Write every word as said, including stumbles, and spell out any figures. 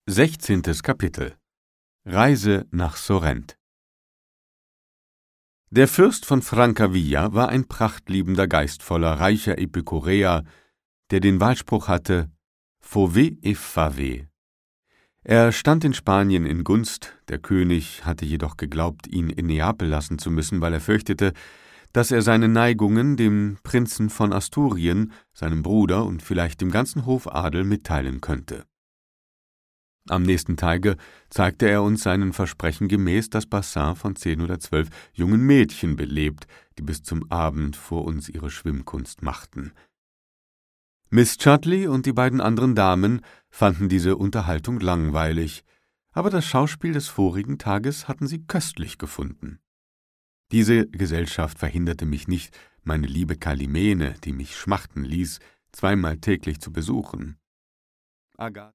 Sechzehntes Kapitel. Reise nach Sorrent. Der Fürst von Francavilla war ein prachtliebender, geistvoller, reicher Epikureer, der den Wahlspruch hatte: Fauve et fave. Er stand in Spanien in Gunst, der König hatte jedoch geglaubt, ihn in Neapel lassen zu müssen, weil er fürchtete, dass er seine Neigungen dem Prinzen von Asturien, seinem Bruder und vielleicht dem ganzen Hofadel mitteilen könnte. Am nächsten Tage zeigte er uns seinen Versprechen gemäß das Bassin von zehn oder zwölf jungen Mädchen belebt, die bis zum Abend vor uns ihre Schwimmkunst machten. Miss Chudley und die beiden anderen Damen fanden diese Unterhaltung langweilig, aber das Schauspiel des vorigen Tages hatten sie köstlich gefunden. Diese Gesellschaft verhinderte mich nicht, meine liebe Kalimene, die mich schmachten ließ, zweimal täglich zu besuchen. Agathe